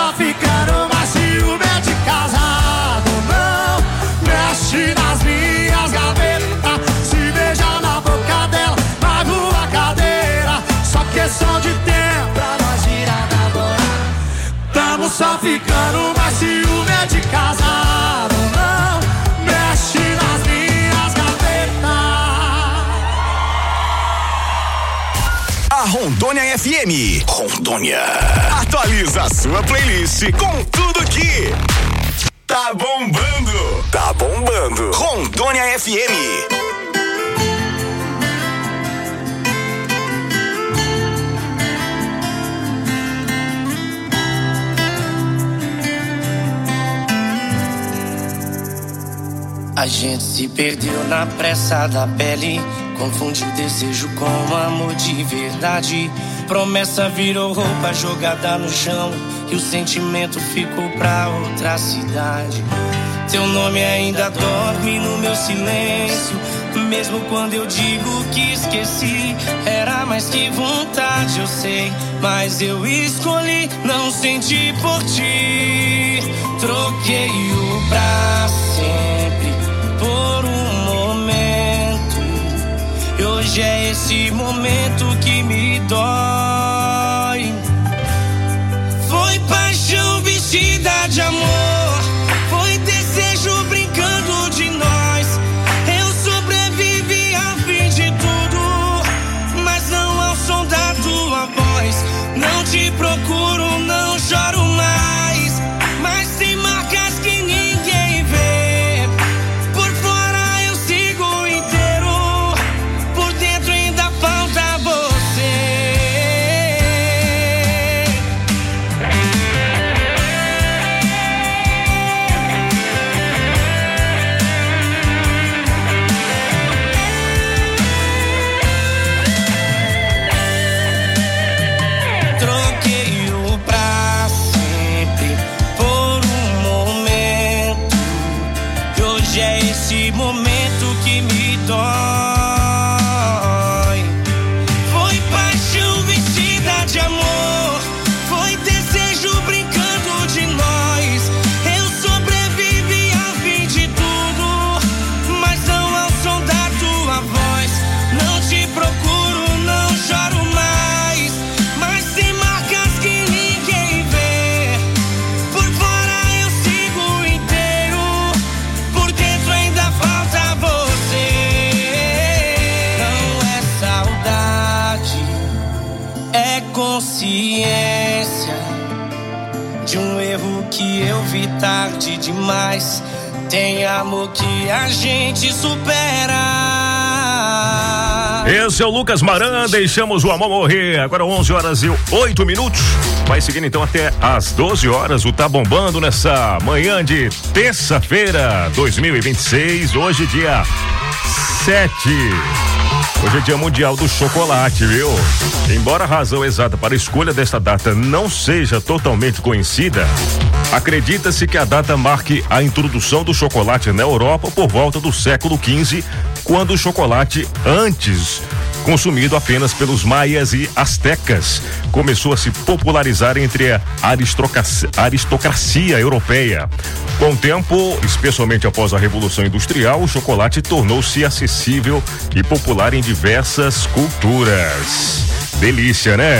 só ficando mais ciumento de casado. Não mexe nas minhas gavetas. Se beija na boca dela, vai voar cadeira. Só questão de tempo pra nós virar namorar. Tamo só ficando mais ciumento de casado. Não mexe nas minhas gavetas. A Rondônia FM. Rondônia. Atualiza a sua playlist com tudo que tá bombando. Tá bombando. Rondônia FM. A gente se perdeu na pressa da pele, confundiu desejo com amor de verdade. Promessa virou roupa jogada no chão e o sentimento ficou pra outra cidade. Teu nome ainda dorme no meu silêncio, mesmo quando eu digo que esqueci. Era mais que vontade, eu sei, mas eu escolhi não sentir por ti. Troquei o pra sempre por um momento, e hoje é esse momento que me dói. Foi paixão vestida de amor, foi desejo brincando de nós. Eu sobrevivi ao fim de tudo, mas não ao som da tua voz. Não te procuro, não choro mais, mas tem marcas que ninguém vê. Por fora eu sigo inteiro, por dentro ainda falta você. Troquei o pra sempre por um momento, e hoje é esse momento que me dói. Foi paixão vestida de amor, foi desejo brincando de nós. Eu sobrevivi ao fim de tudo, mas não ao som da tua voz. Não te procuro, não choro mais, mas tem marcas que ninguém vê. Por fora eu sigo inteiro, por dentro ainda falta você. Não é saudade, é consciência de um erro que eu vi tarde demais. Tem amor que a gente supera. Esse é o Lucas Maran, deixamos o amor morrer. Agora 11h08. Vai seguindo então até às 12 horas. O Tá Bombando nessa manhã de terça-feira, 2026. Hoje, dia 7. Hoje é dia mundial do chocolate, viu? Embora a razão exata para a escolha desta data não seja totalmente conhecida, acredita-se que a data marque a introdução do chocolate na Europa por volta do século XV, quando o chocolate, antes consumido apenas pelos maias e astecas, começou a se popularizar entre a aristocracia europeia. Com o tempo, especialmente após a Revolução Industrial, o chocolate tornou-se acessível e popular em diversas culturas. Delícia, né?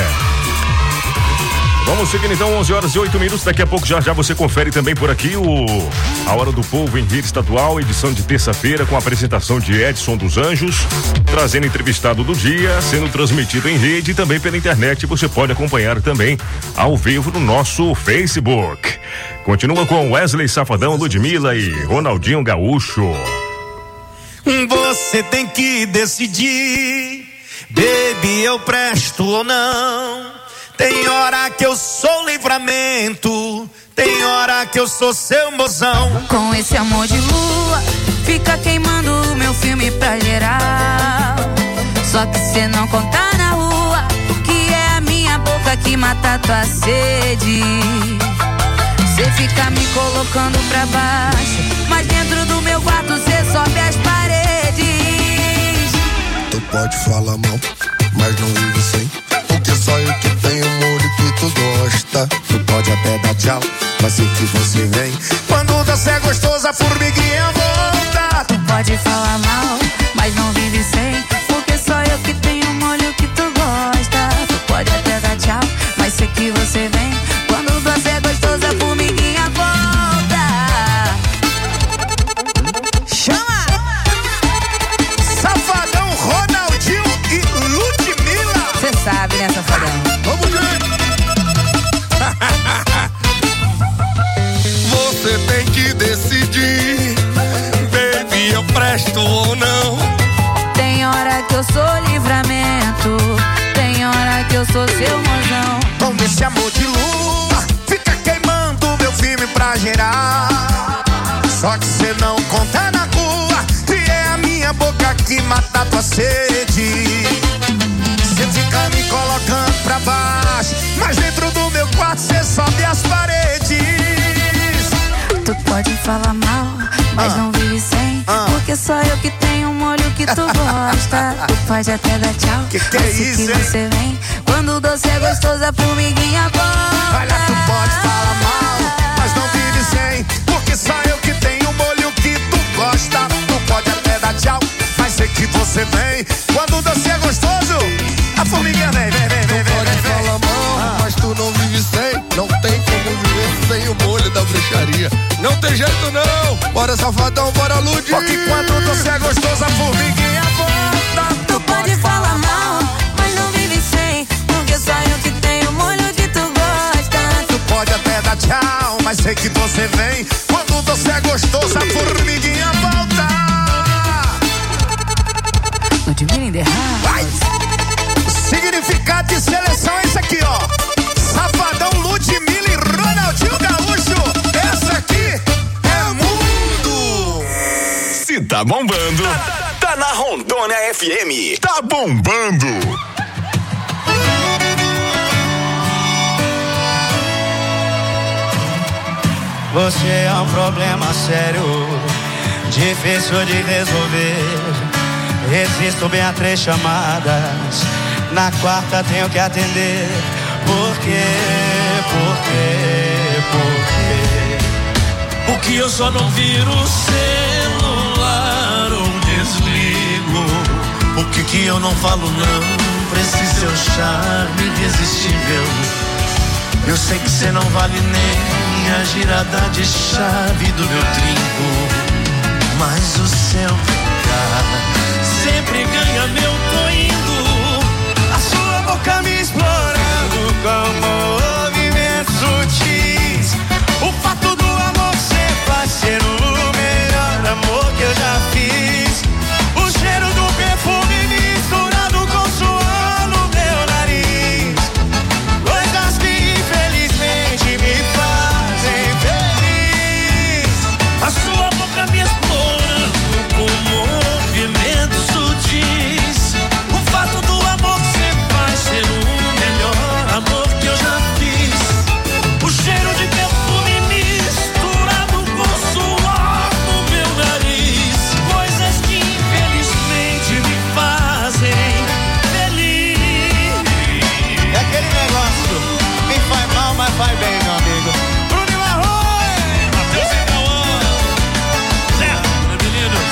Vamos seguindo então, 11h08. Daqui a pouco já você confere também por aqui A Hora do Povo em rede estadual, edição de terça-feira, com a apresentação de Edson dos Anjos, trazendo entrevistado do dia, sendo transmitido em rede e também pela internet. Você pode acompanhar também ao vivo no nosso Facebook. Continua com Wesley Safadão, Ludmilla e Ronaldinho Gaúcho. Você tem que decidir, baby, eu presto ou não. Tem hora que eu sou livramento, tem hora que eu sou seu mozão. Com esse amor de lua, fica queimando o meu filme pra geral. Só que cê não conta na rua, que é a minha boca que mata tua sede. Cê fica me colocando pra baixo, mas dentro do meu quarto cê sobe as paredes. Tu pode falar mal, mas não vive sem, porque só eu que tenho amor e que tu gosta. Tu pode até dar tchau, mas sei que você vem. Quando você é gostoso, a formiguinha volta. Tu pode falar mal, mas não vive sem, porque só eu que tenho molho que tu gosta. Tu pode até dar tchau, mas sei que você vem. Quando você é gostoso, a formiguinha volta. Chama! Safadão, Ronaldinho e Ludmilla. Cê sabe, né, Safadão? Vamos ver. Você tem que decidir, baby, eu presto ou não. Tem hora que eu sou livramento, tem hora que eu sou seu mozão. Com esse amor de lua, fica queimando meu filme pra gerar. Só que cê não conta na rua, que é a minha boca que mata tua sede. Cê fica me colocando pra baixo, mas dentro do meu quarto cê sobe as paredes. Tu pode falar mal, mas não vive sem, porque só eu que tenho molho que tu gosta. Tu pode até dar tchau, que é mas isso, que hein? você vem. Quando o doce é gostoso, a formiguinha volta. Olha, tu pode falar mal, mas não vive sem, porque só eu que tenho molho que tu gosta. Tu pode até dar tchau, mas sei que você vem. Quando o doce é gostoso, a formiguinha vem, vem, vem, vem, vem, vem. Fala mal, mas tu não vive sem. Não tem como viver sem o molho da bruxaria. Não tem jeito não. Bora, Safadão, bora, Lud. Porque quando o doce é gostoso, a formiguinha volta. Tu pode falar mal, mas não vive sem, porque só eu que tenho molho que tu gosta. Tu pode até dar tchau, mas sei que você vem. Quando o doce é gostoso, a formiguinha volta. Ludmilla in the house. Vai! O significado de seleção é esse aqui, ó. Safadão, Ludmilla e Ronaldinho Gaúcho. Essa aqui é mundo. Se tá bombando, tá na Rondônia FM. Tá bombando. Você é um problema sério, difícil de resolver. Resisto bem a 3 chamadas, na 4ª tenho que atender. Por quê? Por quê? Por quê? O que eu só não viro o celular ou desligo? Por que eu não falo não pra esse seu charme irresistível? Eu sei que cê não vale nem a girada de chave do meu trinco, mas o seu ficar sempre ganha, meu tô indo. A sua boca me explorando com movimentos sutis. O fato do amor que cê faz ser o melhor amor que eu já fiz. O cheiro do perfume misturado com suor no meu nariz. Coisas que infelizmente me fazem feliz. A sua boca me explorando com movimentos sutis. O fato do amor que cê faz ser o melhor amor que eu já fiz. O cheiro de perfume misturado com suor no meu nariz. Coisas que infelizmente me fazem feliz. É aquele negócio, me faz mal, mas faz bem, meu amigo. Bruno Arroio, Matheus e Cauã, certo, meninos?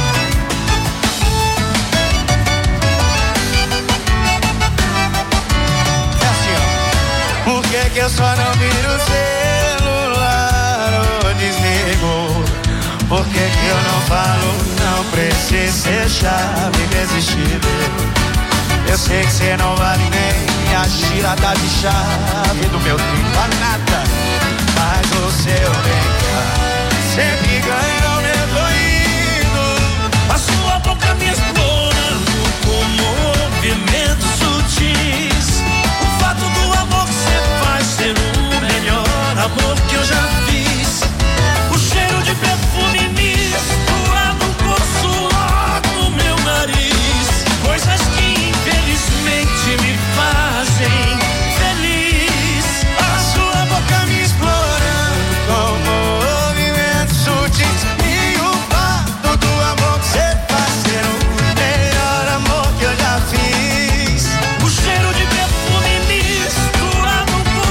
é assim, ó. Por que eu só não viro o celular ou desligo? Por que eu não falo não precisa ser chave irresistível? Eu sei que cê não vale nem a girada de chave do meu trinco, vale nada. Mas o seu bem sempre ganha, eu tô indo. A sua boca me explorando com movimentos sutis. O fato do amor que cê faz ser o melhor amor que eu já fiz. O cheiro de perfume misturado com suor no meu nariz. Coisas que infelizmente me fazem feliz. A sua boca me explorando com movimentos sutis. E o fato do amor que cê faz ser o melhor amor que eu já fiz. O cheiro de perfume misturado com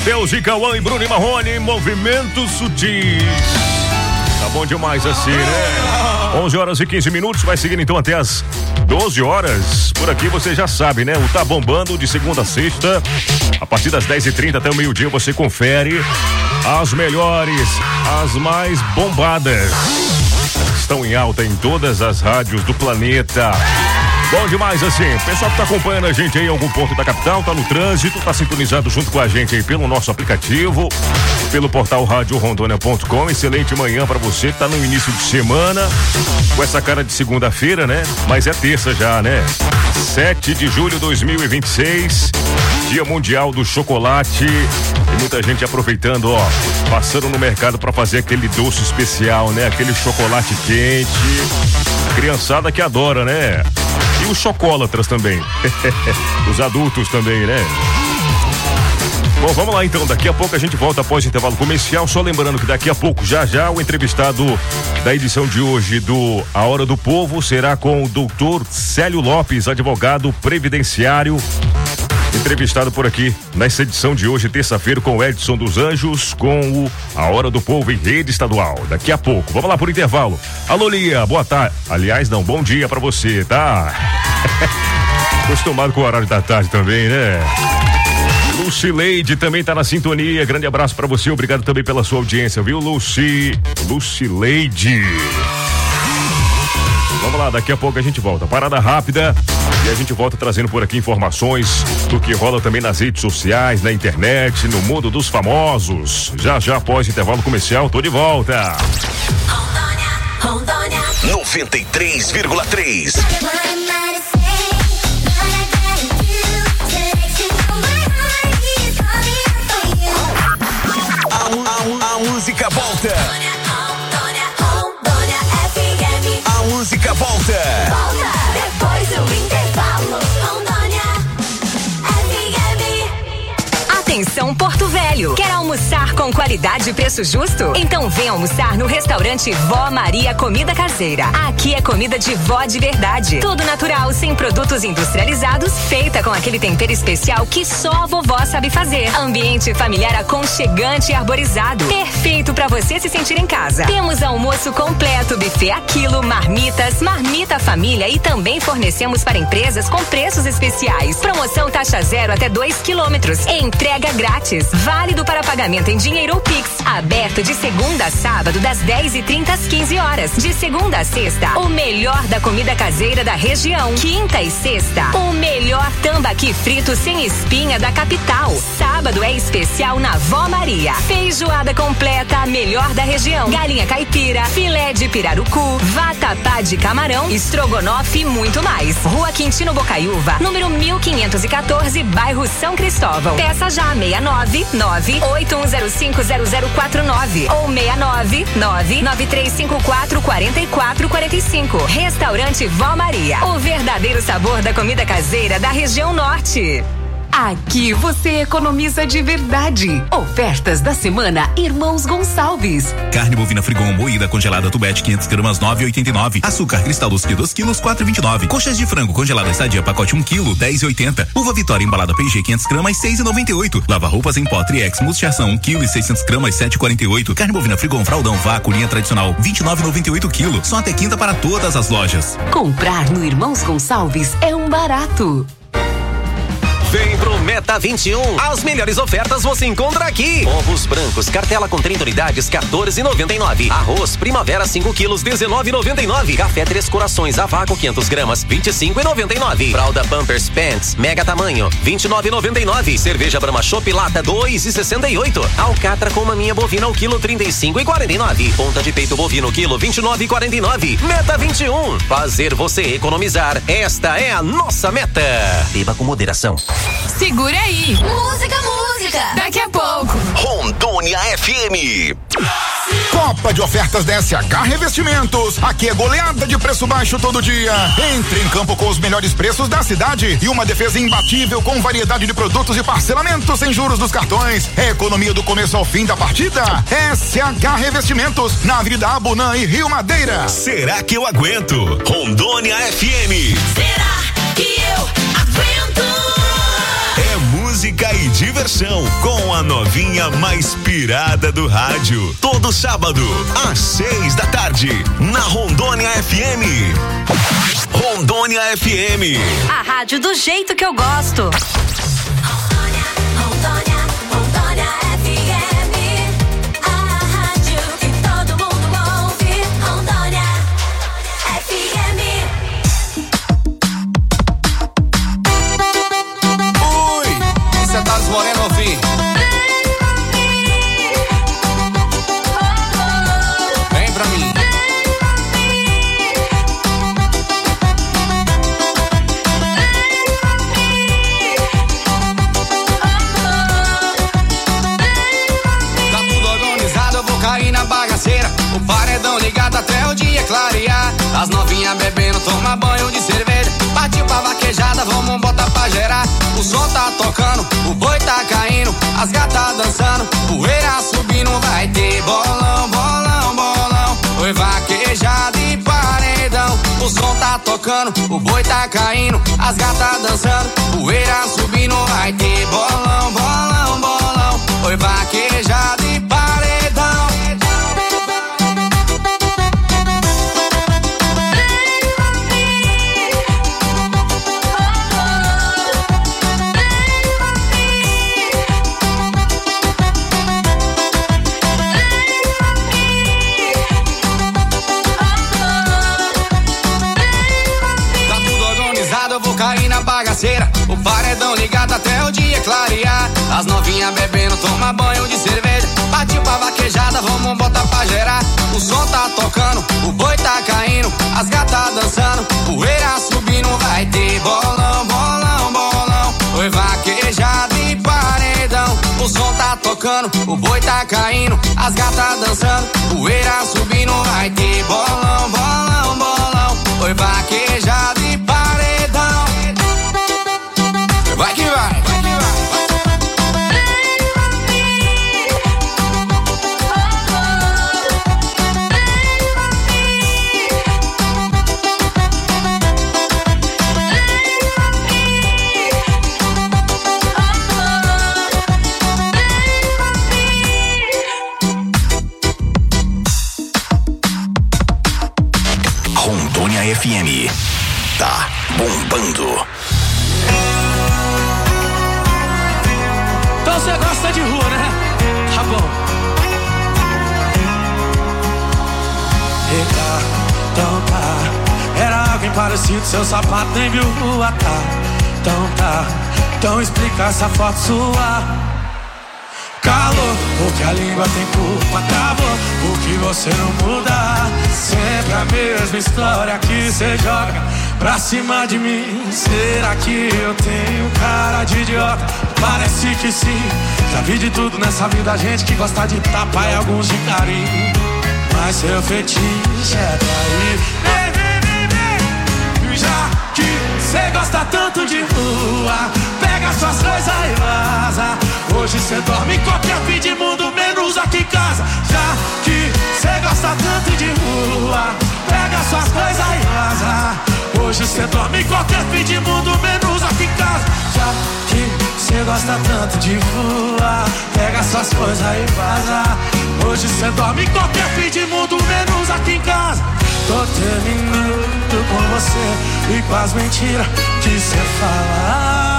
Matheus e Cauã e Bruno e Marrone, movimentos sutis. Tá bom demais assim, né? 11 horas e 15 minutos, vai seguindo então até as 12 horas. Por aqui você já sabe, né? O Tá Bombando de segunda a sexta, a partir das 10h30 até o meio-dia você confere as melhores, as mais bombadas. Estão em alta em todas as rádios do planeta. Bom demais assim, o pessoal que tá acompanhando a gente aí em algum ponto da capital, tá no trânsito, tá sintonizado junto com a gente aí pelo nosso aplicativo, pelo portal radiorondônia.com. Excelente manhã pra você, tá no início de semana, com essa cara de segunda-feira, né? Mas é terça já, né? 7 de julho de 2026, Dia Mundial do Chocolate. E muita gente aproveitando, ó, passando no mercado pra fazer aquele doce especial, né? Aquele chocolate quente. A criançada que adora, né? E os chocolatras também. Os adultos também, né? Bom, vamos lá então, daqui a pouco a gente volta após o intervalo comercial, só lembrando que daqui a pouco, já o entrevistado da edição de hoje do A Hora do Povo será com o doutor Célio Lopes, advogado previdenciário, entrevistado por aqui nessa edição de hoje, terça-feira, com o Edson dos Anjos, com o A Hora do Povo em rede estadual, daqui a pouco. Vamos lá por intervalo. Alô, Lia, boa tarde. Aliás, não, bom dia pra você, tá? Acostumado com o horário da tarde também, né? Lucileide também tá na sintonia, grande abraço pra você, obrigado também pela sua audiência, viu, Lucileide. Vamos lá, daqui a pouco a gente volta, parada rápida, e a gente volta trazendo por aqui informações do que rola também nas redes sociais, na internet, no mundo dos famosos. Já após o intervalo comercial, tô de volta. Rondônia 93,3. A música volta. A música volta. Depois do intervalo. Rondônia FM. Atenção Porto Velho. Quer almoçar com qualidade e preço justo? Então vem almoçar no restaurante Vó Maria Comida Caseira. Aqui é comida de vó de verdade. Tudo natural, sem produtos industrializados, feita com aquele tempero especial que só a vovó sabe fazer. Ambiente familiar aconchegante e arborizado. Perfeito pra você se sentir em casa. Temos almoço completo, buffet a quilo, marmitas, marmita família e também fornecemos para empresas com preços especiais. Promoção taxa zero até 2 quilômetros. Entrega grátis. Válido para pagamento em dinheiro ou Pix. Aberto de segunda a sábado, das 10h30 às 15 horas. De segunda a sexta, o melhor da comida caseira da região. Quinta e sexta, o melhor tambaqui frito sem espinha da capital. Sábado é especial na Vó Maria. Feijoada completa, a melhor da região. Galinha caipira, filé de pirarucu, vatapá de camarão, estrogonofe e muito mais. Rua Quintino Bocaiúva, número 1514, bairro São Cristóvão. Peça já 699-8105-0049 ou 699-9354-4445. Restaurante Vó Maria, o verdadeiro sabor da comida caseira da região norte. Aqui você economiza de verdade. Ofertas da semana Irmãos Gonçalves. Carne bovina frigon moída congelada tubete 500 gramas 9,89. Açúcar cristal dos 2 quilos 4,29. Coxas de frango congelada Sadia pacote 1 quilo 10,80. Uva Vitória embalada P&G 500 gramas 6,98. Lava roupas em pó Triex Multiação 1 quilo e 600 gramas 7,48. Carne bovina frigon fraldão vácuo linha tradicional 29,98 quilo. Só até quinta para todas as lojas. Comprar no Irmãos Gonçalves é um barato. Vem pro Meta 21. As melhores ofertas você encontra aqui. Ovos brancos, cartela com 30 unidades, 14,99. Arroz Primavera 5 quilos, 19,99. Café Três Corações a vácuo 500 gramas, 25,99. Fralda Pampers Pants, mega tamanho, 29,99. Cerveja Brahma Chopp lata, 2,68. Alcatra com maminha bovina ao quilo, 35,49. Ponta de peito bovino quilo, 29,49. Meta 21. Fazer você economizar. Esta é a nossa meta. Beba com moderação. Segura aí. Música. Daqui a pouco. Rondônia FM. Copa de ofertas da SH Revestimentos. Aqui é goleada de preço baixo todo dia. Entre em campo com os melhores preços da cidade e uma defesa imbatível com variedade de produtos e parcelamento sem juros dos cartões. É economia do começo ao fim da partida. SH Revestimentos, na Avenida Abunã e Rio Madeira. Será que eu aguento? Rondônia FM. Será que eu aguento? É música e diversão. Diversão com a novinha mais pirada do rádio. Todo sábado, às 6 da tarde, na Rondônia FM. Rondônia FM. A rádio do jeito que eu gosto. Rondônia FM, a rádio que todo mundo ouve. Rondônia FM. Ui, você tá moreno, ouvi? Vem pra mim. O paredão ligado até o dia clarear. As novinhas bebendo, toma banho de cerveja. Partiu pra vaquejada, vamos botar pra gerar. O som tá tocando, o boi tá caindo. As gatas dançando, poeira subindo. Vai ter bolão, bolão, bolão. Foi vaquejada e paredão. O som tá tocando, o boi tá caindo. As gatas dançando, poeira subindo. Vai ter bolão, bolão, bolão. Foi vaquejada e paredão. O paredão ligado até o dia clarear. As novinhas bebendo, toma banho de cerveja. Partiu pra vaquejada, vamos botar pra gerar. O som tá tocando, o boi tá caindo. As gatas dançando, poeira subindo. Vai ter bolão, bolão, bolão. Foi vaquejada e paredão. O som tá tocando, o boi tá caindo. As gatas dançando, poeira subindo. Vai ter bolão, bolão, bolão. Foi vaquejada e paredão. Vai que vai, vai que vai. Rondônia FM. Tá bombando. Então você gosta de rua, né? Tá bom. Eita, então tá. Era alguém parecido, seu sapato nem viu rua, tá? Então tá. Então explica essa foto sua. Calor, porque a língua tem culpa, travou. Porque você não muda. Sempre a mesma história que você joga pra cima de mim. Será que eu tenho cara de idiota? Parece que sim. Já vi de tudo nessa vida, gente que gosta de tapa e alguns de carinho. Mas seu fetiche é trair. Vem, vem, vem, vem. Já que cê gosta tanto de rua, pega suas coisas e vaza. Hoje cê dorme em qualquer fim de mundo, menos aqui em casa. Já que cê gosta tanto de rua, pega suas coisas e vaza. Hoje cê dorme em qualquer fim de mundo, menos aqui em casa. Já que cê gosta tanto de rua, pega suas coisas e vaza. Hoje cê dorme em qualquer fim de mundo, menos aqui em casa. Tô terminando com você e com as mentiras que cê fala.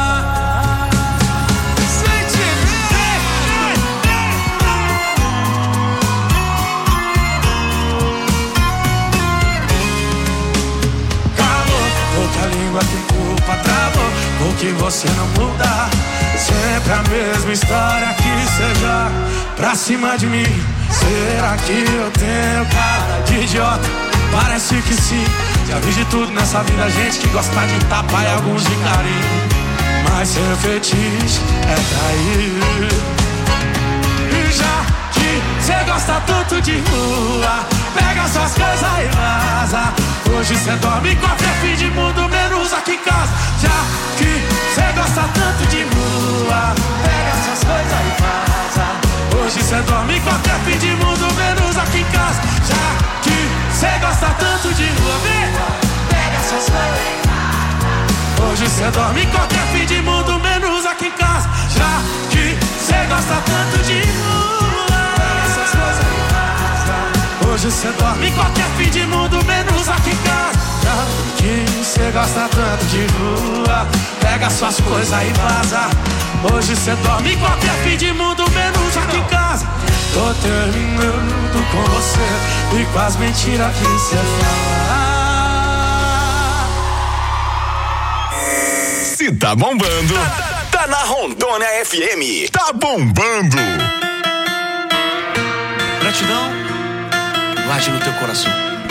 A língua tem culpa, travou. Porque você não muda. Sempre a mesma história que cê joga pra cima de mim. Será que eu tenho cara de idiota? Parece que sim. Já vi de tudo nessa vida, gente que gosta de tapa e alguns de carinho. Mas seu fetiche é trair. E já que cê gosta tanto de rua, pega suas coisas e vaza. Hoje cê dorme em qualquer fim de mundo, menos aqui em casa. Já que cê gosta tanto de rua, pega suas coisas e vaza. Hoje cê dorme em qualquer fim de mundo, menos aqui em casa. Já que cê gosta tanto de rua, vem, pega suas coisas e vaza. Hoje cê dorme em qualquer fim de mundo, menos aqui em casa. Já que Cê gosta tanto de rua, essas coisas em casa. Hoje cê dorme em qualquer fim de mundo, menos aqui em casa. Que cê gosta tanto de rua, pega suas coisas e vaza. Hoje cê dorme em qualquer fim de mundo, menos aqui em casa. Tô terminando com você e com as mentiras que cê fala. Se tá bombando, tá na Rondônia FM. Tá bombando. Gratidão, guarde no teu coração.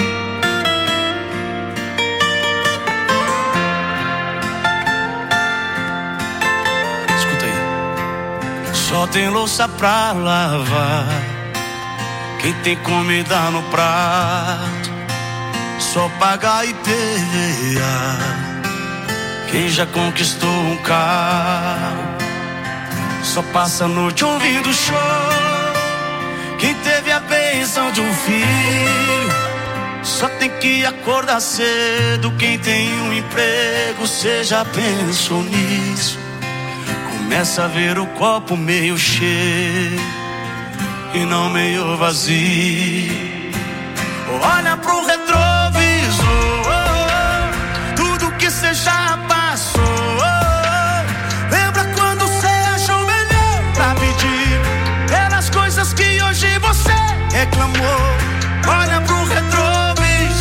Escuta aí. Só tem louça pra lavar, quem tem comida no prato, só paga IPVA, quem já conquistou um carro, só passa a noite ouvindo show, quem teve a bênção de um filho, só tem que acordar cedo, quem tem um emprego, cê já pensou nisso? Começa a ver o copo meio cheio e não meio vazio. Olha pro retrovisor, tudo que cê já passou. Lembra quando cê achou melhor pra pedir pelas coisas que hoje você reclamou. Olha pro retrovisor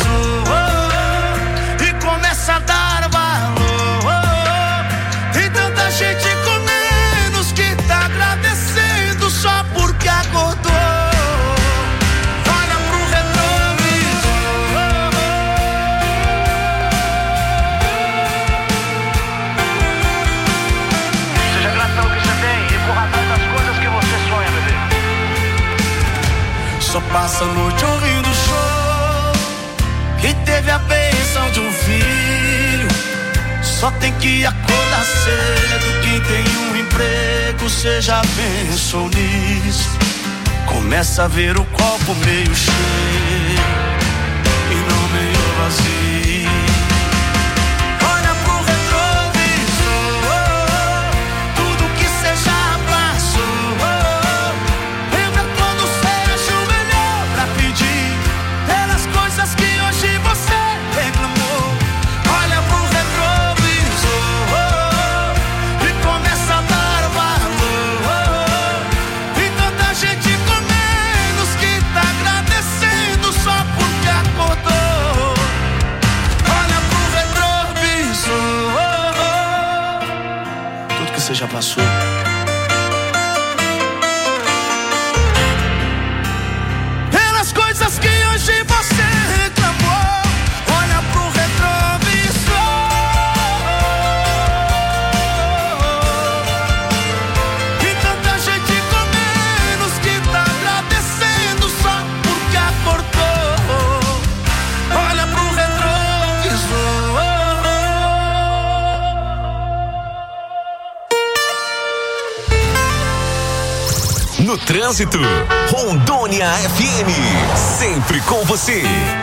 e começa a dar valor. Tem tanta gente com menos que tá agradecendo só porque acordou. Olha pro retrovisor. Seja grato ao que você tem e corra atrás das coisas que você sonha, bebê. Só passa a noite ouvindo show, quem teve a bênção de um filho, só tem que acordar cedo, quem tem um emprego, cê já pensou nisso? Começa a ver o copo meio cheio e não meio vazio. Olha pro retrovisor, tudo que cê já passou. Lembra quando cê achou melhor pra pedir pelas coisas que hoje você reclamou. Olha pro retrovisor e começa a dar valor. Tem tanta gente com menos que tá agradecendo só porque acordou. Olha pro retrovisor, tudo que você já passou. Pelas coisas que hoje você reclamou. Olha pro retrovisor. E tanta gente com menos que tá agradecendo só porque acordou. Olha pro retrovisor. No trânsito, Rondônia FM, sempre com você.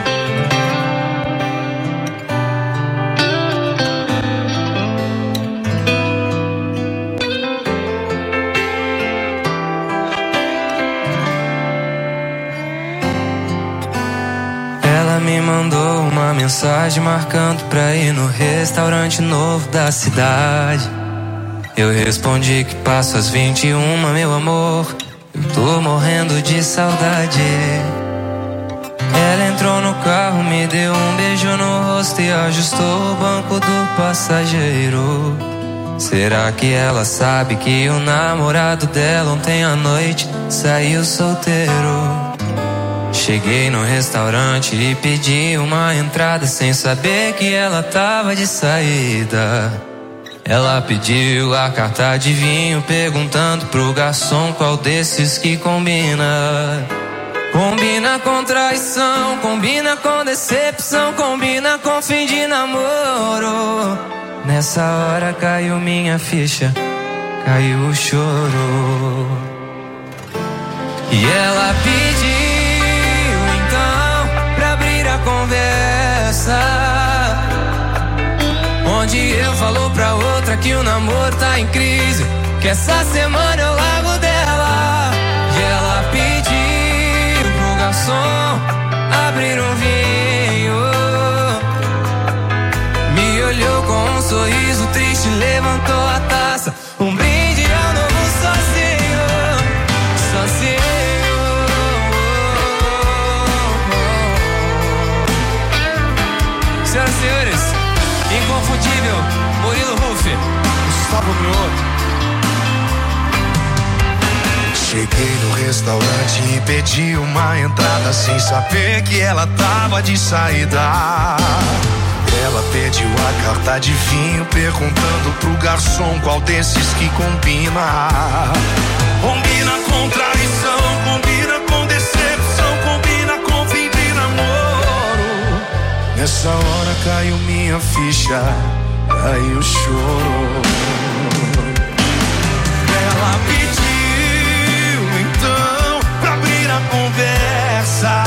Ela me mandou uma mensagem marcando pra ir no restaurante novo da cidade. Eu respondi que passo às 21, meu amor. Eu tô morrendo de saudade. Ela entrou no carro, me deu um beijo no rosto e ajustou o banco do passageiro. Será que ela sabe que o namorado dela ontem à noite saiu solteiro? Cheguei no restaurante e pedi uma entrada sem saber que ela tava de saída. Ela pediu a carta de vinho, perguntando pro garçom qual desses que combina. Combina com traição, combina com decepção, combina com fim de namoro. Nessa hora caiu minha ficha, caiu o choro. E ela pediu então pra abrir a conversa, onde eu falo pra outra que o namoro tá em crise que essa semana eu largo dela. E ela pediu pro garçom abrir um vinho. Me olhou com um sorriso triste, levantou a taça. Um brinde ao novo sozinho, sozinho. Senhoras e senhores, inconfundível, Murilo Huff, Gustavo Mioto. Cheguei no restaurante e pedi uma entrada sem saber que ela tava de saída. Ela pediu a carta de vinho, perguntando pro garçom qual desses que combina. Combina com traição, combina com decepção, combina com fim de namoro. Nessa hora caiu minha ficha, caiu o choro. Ela pediu então pra abrir a conversa,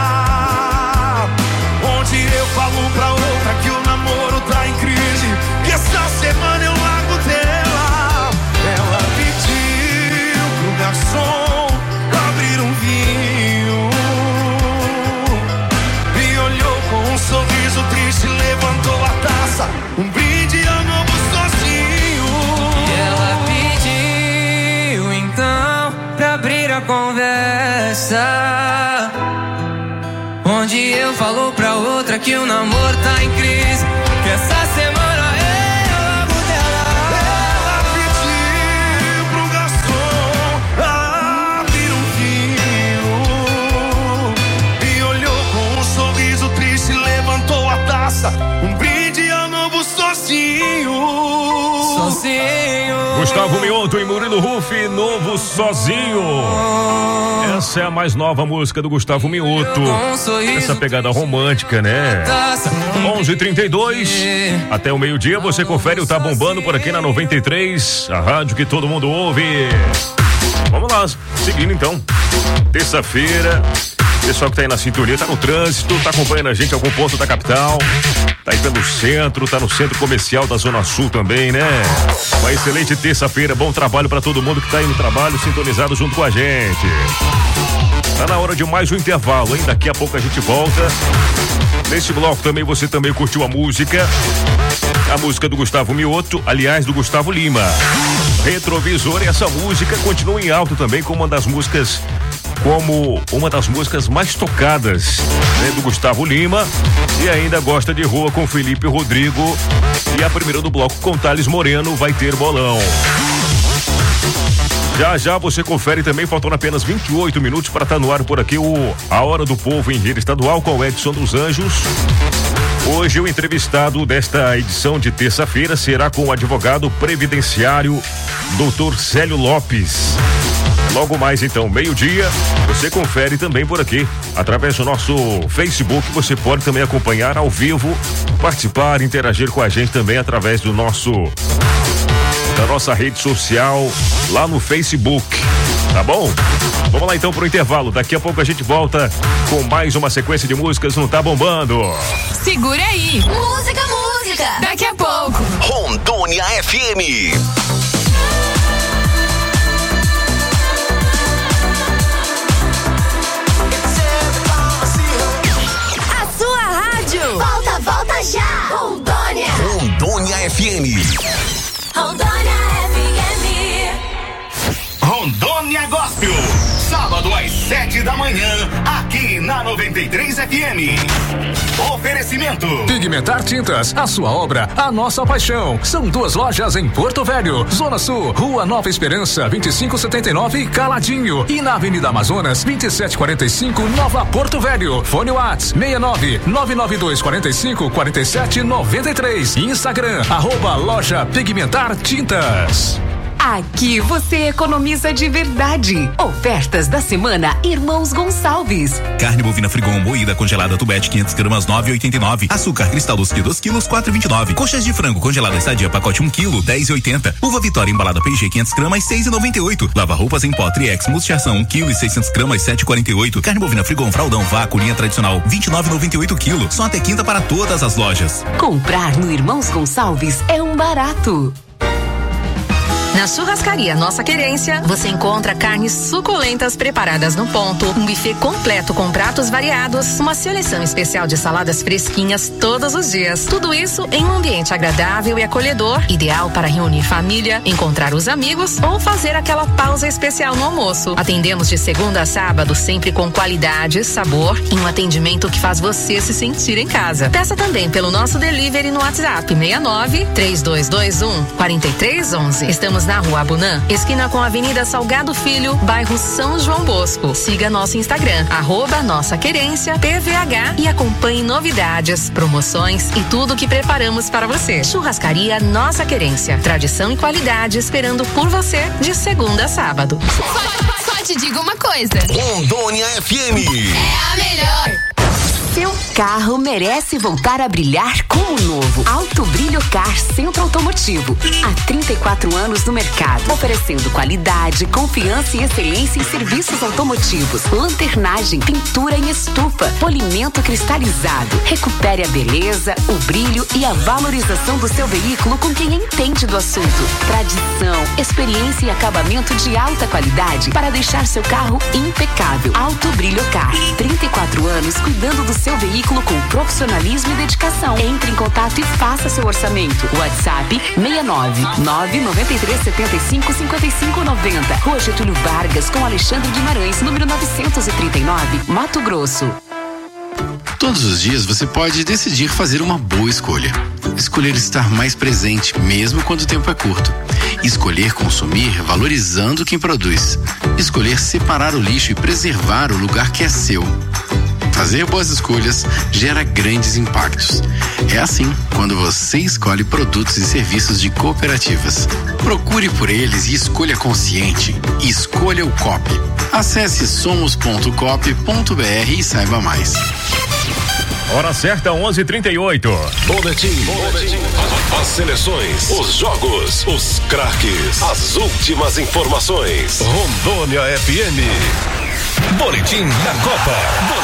onde eu falo pra outra que o namoro tá em crise, que essa semana eu largo dela. Ela pediu pro garçom abrir um vinho, me olhou com um sorriso triste, levantou a taça. Um brinde ao novo sozinho. E ela pediu então pra abrir a conversa, onde eu falo pra outra que o namoro tá em crise, que essa semana eu largo dela. Ela pediu pro garçom abrir um vinho, me olhou com um sorriso triste, levantou a taça. Um brinde ao novo sozinho. Sozinho. Gustavo Mioto e Murilo Huff, Novo Sozinho. Essa é a mais nova música do Gustavo Mioto. Essa pegada romântica, né? 11h32, até o meio-dia você confere o Tá Bombando por aqui na 93, a rádio que todo mundo ouve. Vamos lá, seguindo então. Terça-feira, pessoal que tá aí na sintonia, tá no trânsito, tá acompanhando a gente em algum ponto da capital, tá aí pelo centro, tá no centro comercial da Zona Sul também, né? Uma excelente terça-feira, bom trabalho pra todo mundo que tá aí no trabalho, sintonizado junto com a gente. Tá na hora de mais um intervalo, hein? Daqui a pouco a gente volta. Nesse bloco também você também curtiu a música do Gustavo Mioto, aliás, do Gustavo Lima. Retrovisor, e essa música continua em alto também como uma das músicas mais tocadas, né, do Gustavo Lima. E ainda Gosta de Rua com Felipe Rodrigo. E a primeira do bloco com Thales Moreno, Vai Ter Bolão. Já já você confere também, faltando apenas 28 minutos para estar no ar por aqui A Hora do Povo em rede estadual com o Edson dos Anjos. Hoje o entrevistado desta edição de terça-feira será com o advogado previdenciário Dr. Célio Lopes. Logo mais então, meio-dia, você confere também por aqui, através do nosso Facebook, você pode também acompanhar ao vivo, participar, interagir com a gente também através da nossa rede social lá no Facebook, tá bom? Vamos lá então pro intervalo, daqui a pouco a gente volta com mais uma sequência de músicas no Tá Bombando. Segura aí. Música. Daqui a pouco. Rondônia FM. Volta já! Rondônia! Rondônia FM. Rondônia FM. Rondônia Gospel. Sábado às 7 da manhã, aqui na 93 FM. Oferecimento Pigmentar Tintas, a sua obra, a nossa paixão. São 2 lojas em Porto Velho, Zona Sul, Rua Nova Esperança, 2579, Caladinho. E na Avenida Amazonas, 2745, Nova Porto Velho. Fone Whats 69-99245-4793. Instagram, @loja Pigmentar Tintas. Aqui você economiza de verdade. Ofertas da semana Irmãos Gonçalves. Carne bovina Frigon moída congelada Tubete 500 gramas 9,89. Açúcar cristal dos 2 quilos 4,29. Coxas de frango congelada Sadia pacote 1 quilo 10,80. Uva Vitória embalada P&G 500 gramas 6,98. Lava roupas em pó Triex Multiação 1 quilo e 600 gramas 7,48. Carne bovina Frigon fraldão vácuo linha tradicional 29,98 quilo. Só até quinta para todas as lojas. Comprar no Irmãos Gonçalves é um barato. Na Churrascaria Nossa Querência, você encontra carnes suculentas preparadas no ponto, um buffet completo com pratos variados, uma seleção especial de saladas fresquinhas todos os dias. Tudo isso em um ambiente agradável e acolhedor, ideal para reunir família, encontrar os amigos ou fazer aquela pausa especial no almoço. Atendemos de segunda a sábado, sempre com qualidade, sabor e um atendimento que faz você se sentir em casa. Peça também pelo nosso delivery no WhatsApp 69-3221-4311. Estamos na Rua Abunã, esquina com a Avenida Salgado Filho, bairro São João Bosco. Siga nosso Instagram, @Nossa Querência PVH, e acompanhe novidades, promoções e tudo que preparamos para você. Churrascaria Nossa Querência, tradição e qualidade esperando por você de segunda a sábado. Só te digo uma coisa. Rondônia FM. É a melhor. Seu carro merece voltar a brilhar como novo. Alto Brilho Car Centro Automotivo. Há 34 anos no mercado, oferecendo qualidade, confiança e excelência em serviços automotivos. Lanternagem, pintura em estufa, polimento cristalizado. Recupere a beleza, o brilho e a valorização do seu veículo com quem entende do assunto. Tradição, experiência e acabamento de alta qualidade para deixar seu carro impecável. Alto Brilho Car. 34 anos cuidando do seu veículo com profissionalismo e dedicação. Entre em contato e faça seu orçamento. WhatsApp 69993755590. Rua Getúlio Vargas com Alexandre Guimarães, número 939, Mato Grosso. Todos os dias você pode decidir fazer uma boa escolha. Escolher estar mais presente, mesmo quando o tempo é curto. Escolher consumir valorizando quem produz. Escolher separar o lixo e preservar o lugar que é seu. Fazer boas escolhas gera grandes impactos. É assim quando você escolhe produtos e serviços de cooperativas. Procure por eles e escolha consciente. Escolha o COP. Acesse somos.cop.br e saiba mais. Hora certa, 11:38. Boletim. As seleções, os jogos, os craques, as últimas informações. Rondônia FM. Boletim da Copa.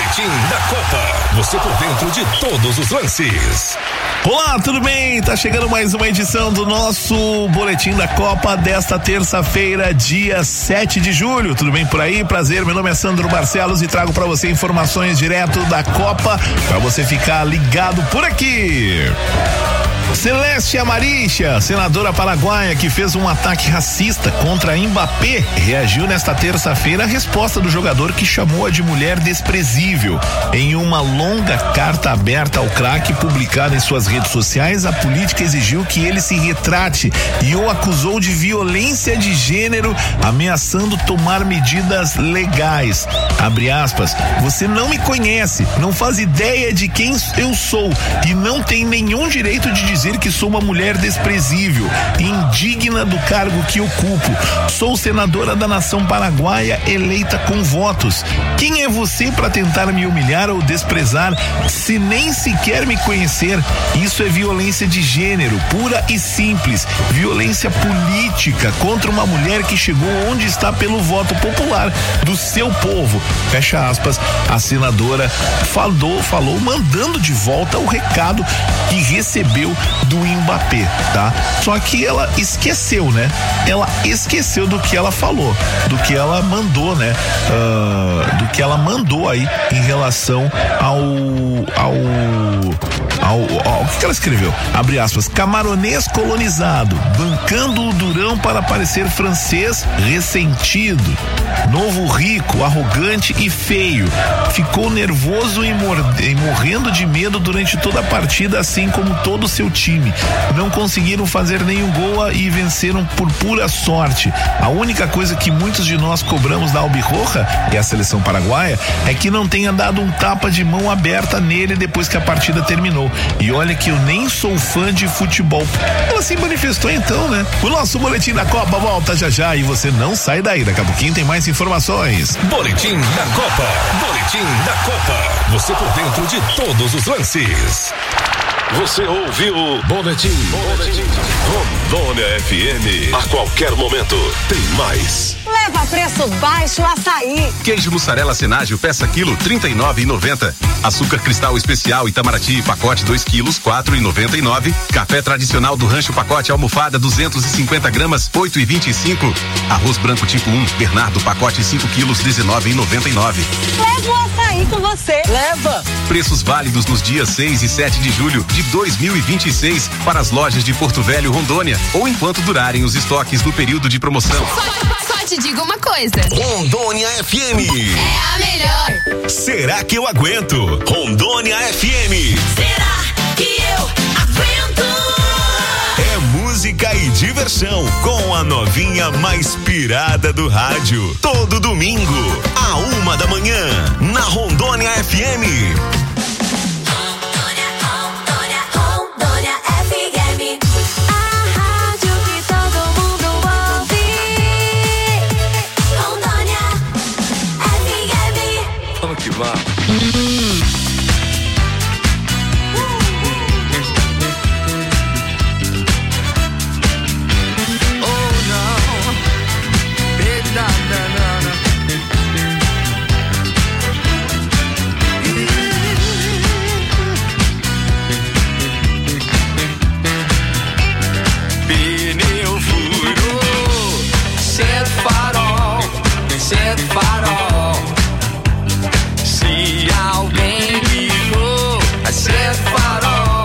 Você por dentro de todos os lances. Olá, tudo bem? Tá chegando mais uma edição do nosso Boletim da Copa desta terça-feira, dia 7 de julho. Tudo bem por aí? Prazer, meu nome é Sandro Barcelos e trago pra você informações direto da Copa pra você ficar ligado por aqui. Celeste Amaricha, senadora paraguaia que fez um ataque racista contra Mbappé, reagiu nesta terça-feira à resposta do jogador que chamou-a de mulher desprezível. Em uma longa carta aberta ao craque publicada em suas redes sociais, a política exigiu que ele se retrate e o acusou de violência de gênero, ameaçando tomar medidas legais. Abre aspas, você não me conhece, não faz ideia de quem eu sou e não tem nenhum direito de dizer que sou uma mulher desprezível, indigna do cargo que ocupo. Sou senadora da nação paraguaia eleita com votos. Quem é você para tentar me humilhar ou desprezar se nem sequer me conhecer? Isso é violência de gênero, pura e simples. Violência política contra uma mulher que chegou onde está pelo voto popular do seu povo. Fecha aspas. A senadora falou mandando de volta o recado que recebeu do Mbappé, tá? Só que ela esqueceu, né? Ela esqueceu do que ela falou, do que ela mandou, né? Do que ela mandou aí em relação ao que ela escreveu? Abre aspas, camaronês colonizado, bancando o Durão para parecer francês ressentido, novo rico, arrogante e feio, ficou nervoso e morrendo de medo durante toda a partida, assim como todo o seu time. Não conseguiram fazer nenhum gol e venceram por pura sorte. A única coisa que muitos de nós cobramos da Albirroja, e a seleção paraguaia, é que não tenha dado um tapa de mão aberta nele depois que a partida terminou. E olha que eu nem sou fã de futebol. Ela se manifestou então, né? O nosso Boletim da Copa volta já e você não sai daí. Daqui a pouquinho tem mais informações. Boletim da Copa. Você por dentro de todos os lances. Você ouviu Boletim. Rondônia FM. A qualquer momento tem mais. Leva preço baixo Açaí. Queijo mussarela Senágio, peça quilo, R$39,90. Açúcar cristal especial Itamaraty, pacote 2 quilos, R$4,99. Café tradicional do Rancho, pacote almofada, 250 gramas, R$8,25. Arroz branco tipo 1, Bernardo, pacote 5 quilos, R$19,99. Leva o açaí com você. Leva. Preços válidos nos dias 6 e 7 de julho de 2026 para as lojas de Porto Velho, Rondônia, ou enquanto durarem os estoques do período de promoção. Só te digo uma coisa. Rondônia FM. É a melhor. Será que eu aguento? Rondônia FM. Será que eu aguento? É música e diversão com a novinha mais pirada do rádio. Todo domingo, à 1h, na Rondônia FM. Rondônia FM. A rádio que todo mundo ouve. Rondônia FM. Vamos que vamos. Pneu furou, acende farol. Se alguém ligou, acende farol.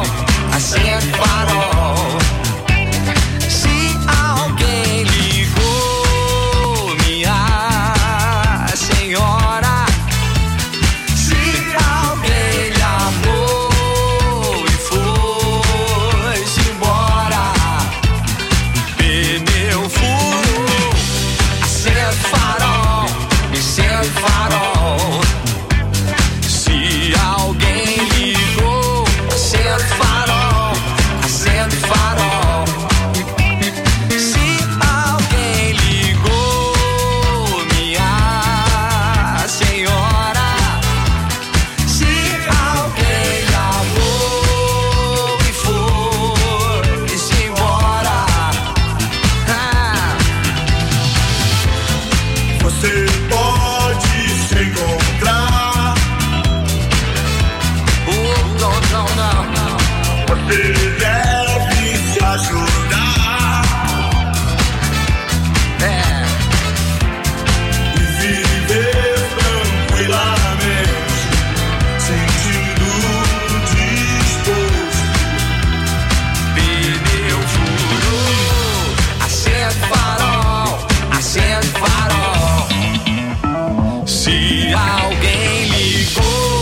Se alguém ligou, minha senhora. Se alguém lhe amou e foi-se embora. Pneu furou, acende farol. Se alguém ligou, acende farol. Se alguém ligou, minha senhora. Se alguém lhe amou e foi-se embora. Você pode se encontrar. Não. Você deve se ajudar. E viver tranquilamente, sentindo disposto. Pneu furou, acende farol. Se alguém ligou,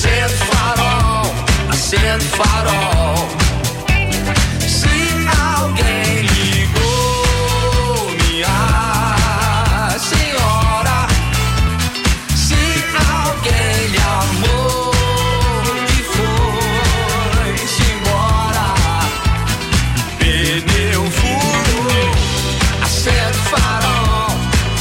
acende farol. Se alguém ligou, minha senhora. Se alguém lhe amou e foi-se embora. Pneu furou, acende farol.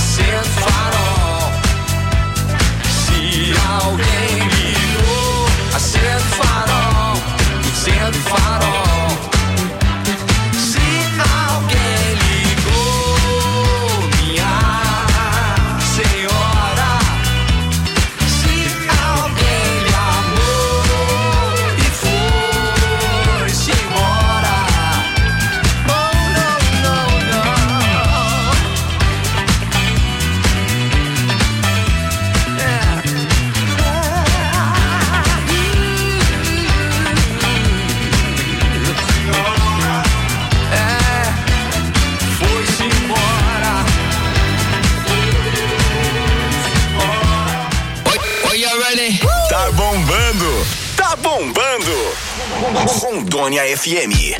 Se alguém ligou, acende farol. Se alguém ligou, minha senhora. Se alguém lhe amou e foi-se embora. Foi-se embora. Oi, you ready? Tá bombando. Rondônia FM.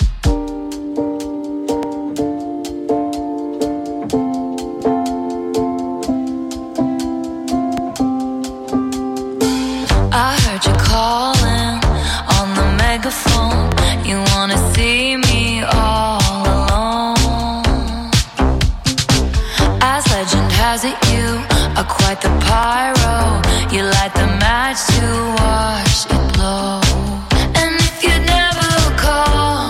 I heard you calling on the megaphone. You wanna see me all alone. As legend has it, you are quite the pyro. You light the match to watch it blow. And if you'd never call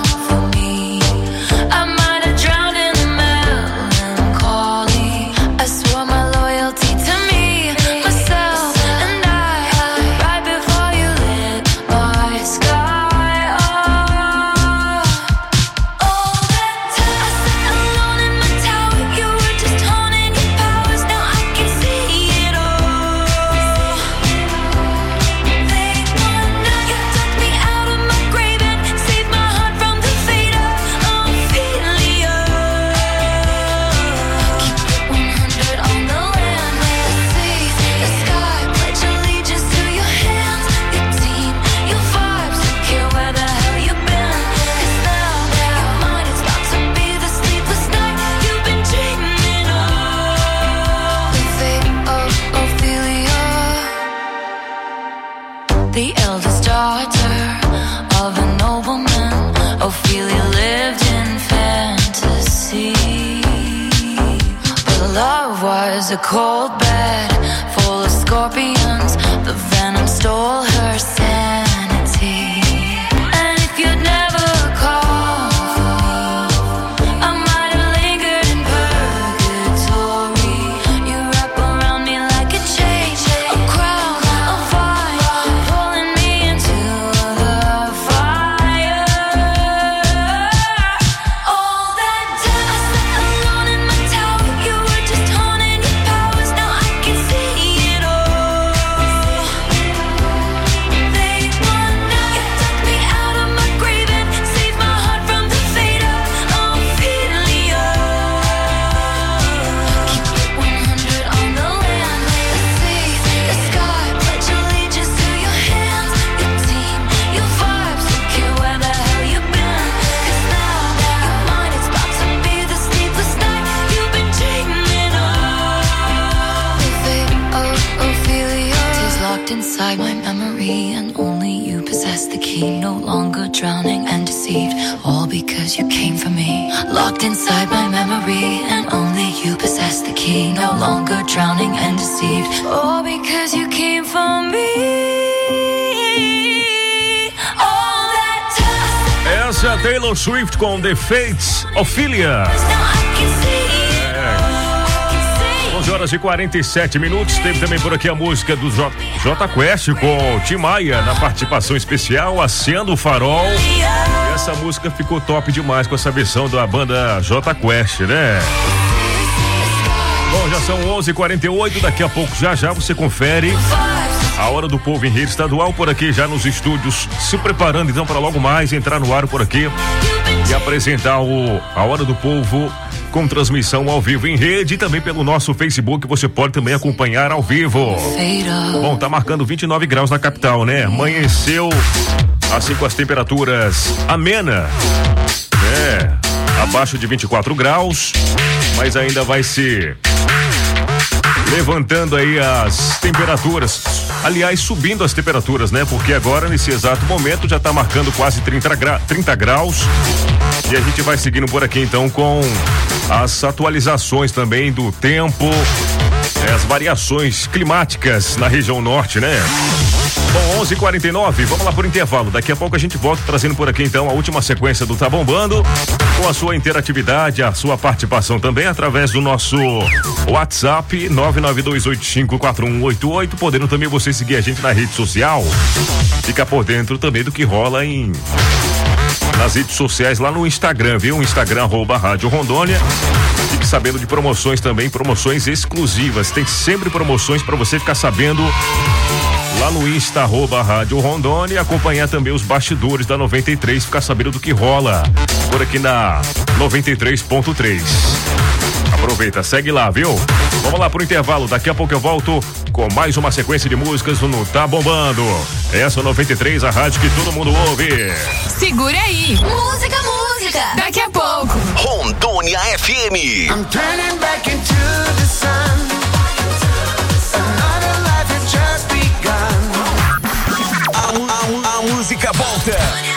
was a cold bed full of scorpions. The venom stole her sanity. And if you'd never called for me, I might have lingered in purgatory. You wrap around me like a chain, a crown of fire, pulling me into the fire. All that time I sat alone in my tower, you were just honing your powers. Now I can see it all. They wonder you took me out of my grave and saved my heart from the fate of Ophelia. Keep it 100 on the land, the sea, the sky. Pledge allegiance to your hands, your team, your vibes. Don't care where the hell you've been, 'cause now you're mine. It's about to be the sleepless night you've been dreaming of. The fate of Ophelia is locked inside my memory, and only you possess the key. No longer drowning and deceived, all because you came for me. Locked inside my memory, and only you possess the key. No longer drowning and deceived, all because you came for me. All that time. Essa é a Taylor Swift com The Fates, Ophelia. 11h47. Teve também por aqui a música do Jota Quest com Tim Maia na participação especial, Acendo o Farol. E essa música ficou top demais com essa versão da banda Jota Quest, né? Bom, já são 11h48. Daqui a pouco, já você confere a Hora do Povo em rede estadual por aqui, já nos estúdios, se preparando então para logo mais entrar no ar por aqui e apresentar a Hora do Povo com transmissão ao vivo em rede e também pelo nosso Facebook. Você pode também acompanhar ao vivo. Bom, tá marcando 29 graus na capital, né? Amanheceu assim com as temperaturas amena, né? Abaixo de 24 graus, mas ainda vai se levantando aí as temperaturas. Aliás, subindo as temperaturas, né? Porque agora, nesse exato momento, já tá marcando quase 30 graus. E a gente vai seguindo por aqui, então, com as atualizações também do tempo, as variações climáticas na região norte, né? Bom, 11h49, vamos lá por intervalo. Daqui a pouco a gente volta trazendo por aqui, então, a última sequência do Tá Bombando, com a sua interatividade, a sua participação também através do nosso WhatsApp 992854188, podendo também você seguir a gente na rede social, ficar por dentro também do que rola nas redes sociais, lá no Instagram, viu? Instagram @Rádio Rondônia. Fique sabendo de promoções também, promoções exclusivas. Tem sempre promoções para você ficar sabendo lá no Insta @Rádio Rondônia e acompanhar também os bastidores da 93, ficar sabendo do que rola por aqui na 93.3. Aproveita, segue lá, viu? Vamos lá pro intervalo, daqui a pouco eu volto com mais uma sequência de músicas no Tá Bombando. Essa 93, a rádio que todo mundo ouve. Segura aí. Música. Daqui a pouco. Rondônia FM. I'm turning back into the sun. Another life has just begun. A música volta.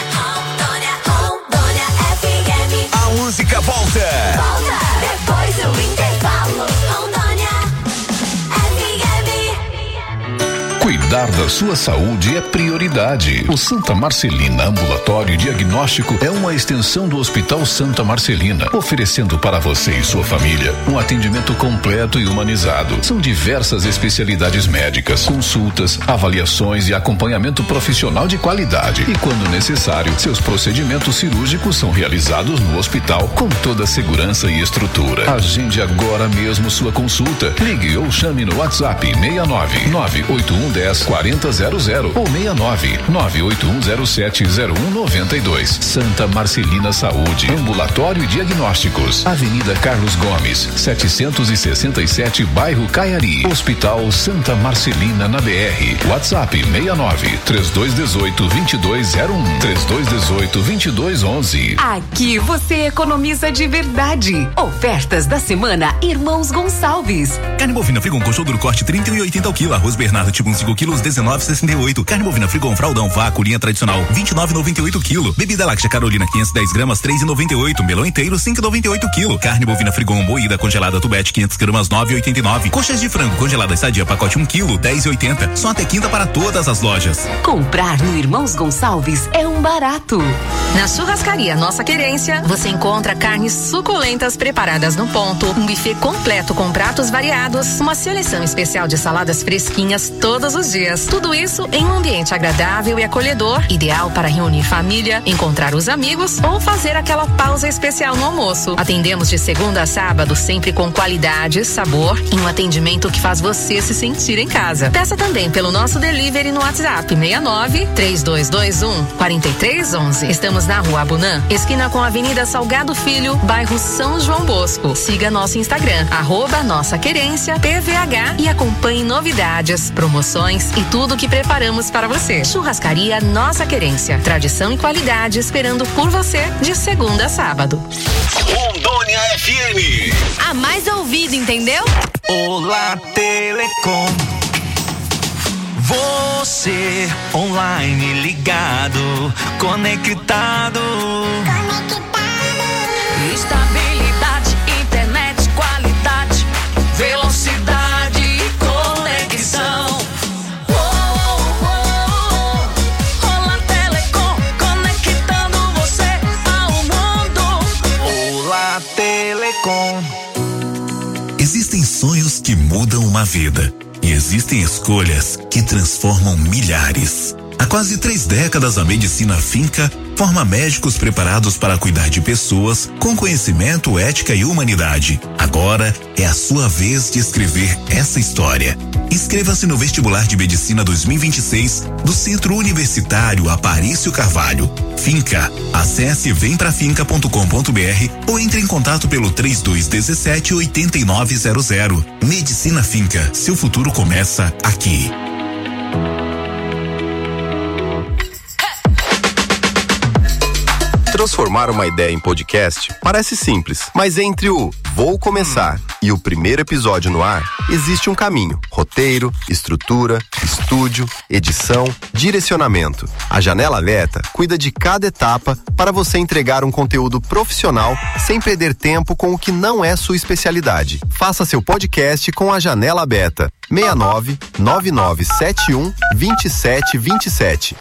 A música volta. Depois do intervalo. Rondônia FM. Cuidar da sua saúde é prioridade. O Santa Marcelina Ambulatório Diagnóstico é uma extensão do Hospital Santa Marcelina, oferecendo para você e sua família um atendimento completo e humanizado. São diversas especialidades médicas, consultas, avaliações e acompanhamento profissional de qualidade. E quando necessário, seus procedimentos cirúrgicos são realizados no hospital com toda a segurança e estrutura. Agende agora mesmo sua consulta. Ligue ou chame no WhatsApp 69 98110 4000 ou 69 98107 0192. Santa Marcelina Saúde, Ambulatório e Diagnósticos, Avenida Carlos Gomes, 767, bairro Caiari. Hospital Santa Marcelina na BR. WhatsApp 69 3218 2201 3218 2211. Aqui você economiza de verdade. Ofertas da semana Irmãos Gonçalves. Carne bovina Frigon com show duro corte 30,80 ao quilo. Arroz Bernardo tipo 5 kg quilos 19,68. Carne bovina Frigon fraldão vácuo linha tradicional 29,98 quilo. Bebida láctea Carolina 510 gramas 3,98. Melão inteiro 5,98 quilo. Carne bovina Frigon moída congelada Tubete 500 gramas 9,89. Coxas de frango congelada Sadia pacote 1 quilo 10,80. Só até quinta para todas as lojas. Comprar no Irmãos Gonçalves é um barato. Na Churrascaria Nossa Querência, você encontra carnes suculentas preparadas no ponto, um buffet completo com pratos variados, uma seleção especial de saladas fresquinhas todos os dias. Tudo isso em um ambiente agradável e acolhedor, ideal para reunir família, encontrar os amigos ou fazer aquela pausa especial no almoço. Atendemos de segunda a sábado, sempre com qualidade, sabor e um atendimento que faz você se sentir em casa. Peça também pelo nosso delivery no WhatsApp 69-3221-4311. Estamos na Rua Abunã, esquina com a Avenida Salgado Filho, bairro São João Bosco. Siga nosso Instagram, @NossaQuerência_PVH e acompanhe novidades, promoções e tudo que preparamos para você. Churrascaria Nossa Querência. Tradição e qualidade esperando por você de segunda a sábado. Rondônia FM. A mais ouvida, entendeu? Olá, Telecom. Você online ligado, conectado. Estabilidade, internet, qualidade, velocidade e conexão. Olá, Telecom, conectando você ao mundo. Olá, Telecom. Existem sonhos que mudam uma vida. E existem escolhas que transformam milhares. Há quase 3 décadas, a Medicina Finca forma médicos preparados para cuidar de pessoas com conhecimento, ética e humanidade. Agora é a sua vez de escrever essa história. Inscreva-se no vestibular de Medicina 2026 do Centro Universitário Aparício Carvalho. Finca. Acesse vemprafinca.com.br ou entre em contato pelo 3217-8900. Medicina Finca. Seu futuro começa aqui. Transformar uma ideia em podcast parece simples, mas entre o Vou Começar e o primeiro episódio no ar, existe um caminho. Roteiro, estrutura, estúdio, edição, direcionamento. A Janela Beta cuida de cada etapa para você entregar um conteúdo profissional sem perder tempo com o que não é sua especialidade. Faça seu podcast com a Janela Beta. 69-9971-2727.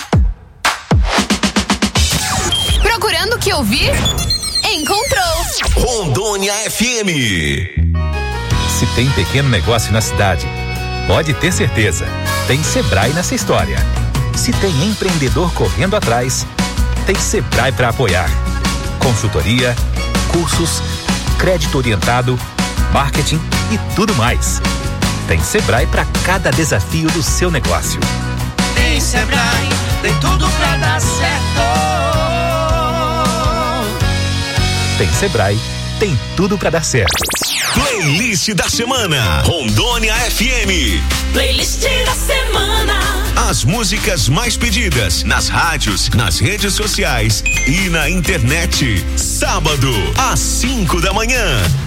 Procurando o que ouvir? Encontrou! Rondônia FM. Se tem pequeno negócio na cidade, pode ter certeza, tem Sebrae nessa história. Se tem empreendedor correndo atrás, tem Sebrae para apoiar. Consultoria, cursos, crédito orientado, marketing e tudo mais. Tem Sebrae para cada desafio do seu negócio. Tem Sebrae, tem tudo pra dar certo. Tem Sebrae, tem tudo pra dar certo. Playlist da semana, Rondônia FM. Playlist da semana. As músicas mais pedidas nas rádios, nas redes sociais e na internet. Sábado, às 5 da manhã.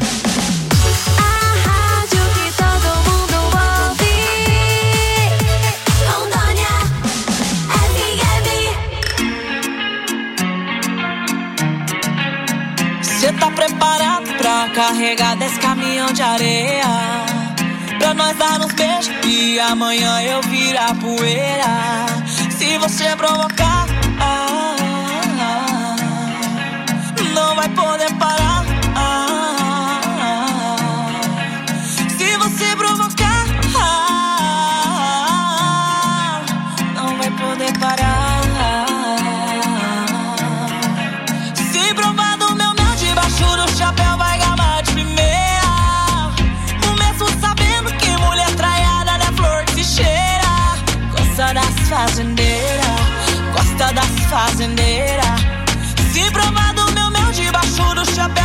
Cê tá preparado pra carregar desse caminhão de areia? Pra nós dar uns beijos e amanhã eu virar poeira. Se você provocar, não vai poder parar. Se você provocar, não vai poder parar. Se provar do meu mel debaixo do chapéu vai gamar de primeira. Começo sabendo que mulher traiada não é flor que se cheira. Gosta das fazendeiras, gosta das fazendeiras. Se provar do meu mel debaixo do chapéu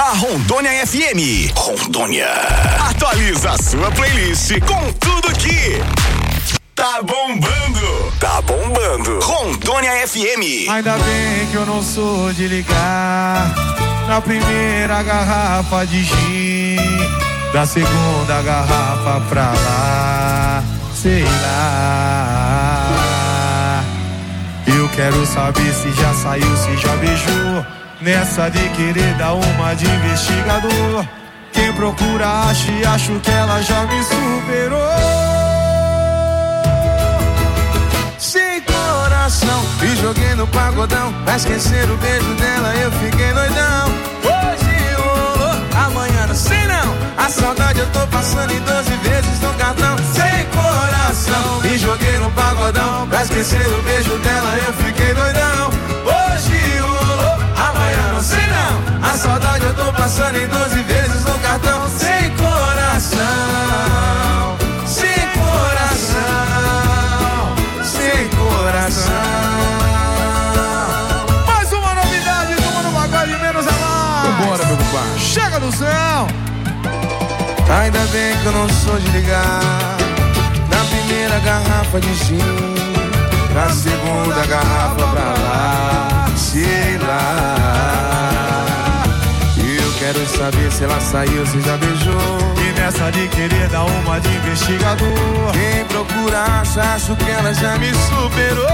A Rondônia FM. Rondônia. Atualiza a sua playlist com tudo que tá bombando. Tá bombando. Rondônia FM. Ainda bem que eu não sou de ligar na primeira garrafa de gin, da segunda garrafa pra lá, sei lá. Eu quero saber se já saiu, se já beijou, nessa de querer dar uma de investigador. Quem procura acha e acho que ela já me superou. Sem coração, me joguei no pagodão, pra esquecer o beijo dela eu fiquei doidão. Hoje rolou, amanhã não sei não, a saudade eu tô passando em 12 vezes no cartão. Sem coração, me joguei no pagodão, pra esquecer o beijo dela eu fiquei doidão. Hoje rolou, amanhã não sei não, a saudade eu tô passando em 12 vezes no cartão. Sem coração, sem coração, sem coração. Mais uma novidade do Mano Pagode, menos é mais. Vambora, meu compadre. Chega do céu. Ainda bem que eu não sou de ligar na primeira garrafa de gin, pra segunda garrafa pra lá, sei lá. Eu quero saber se ela saiu, se já beijou, e nessa de querer dar uma de investigador. Quem procura acho que ela já me superou.